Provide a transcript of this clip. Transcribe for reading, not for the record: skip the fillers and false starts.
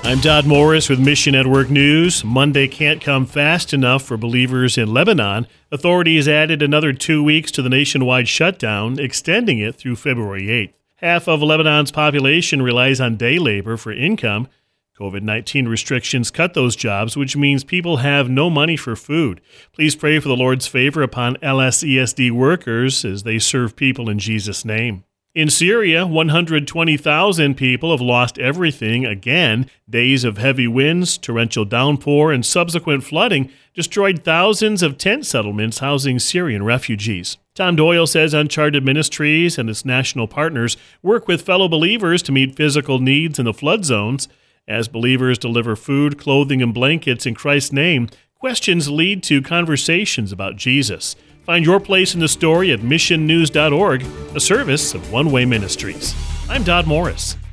I'm Dodd Morris with Mission Network News. Monday can't come fast enough for believers in Lebanon. Authorities added another 2 weeks to the nationwide shutdown, extending it through February 8th. Half of Lebanon's population relies on day labor for income. COVID-19 restrictions cut those jobs, which means people have no money for food. Please pray for the Lord's favor upon LSESD workers as they serve people in Jesus' name. In Syria, 120,000 people have lost everything again. Days of heavy winds, torrential downpour, and subsequent flooding destroyed thousands of tent settlements housing Syrian refugees. Tom Doyle says Uncharted Ministries and its national partners work with fellow believers to meet physical needs in the flood zones. As believers deliver food, clothing, and blankets in Christ's name, questions lead to conversations about Jesus. Find your place in the story at missionnews.org, a service of One Way Ministries. I'm Dodd Morris.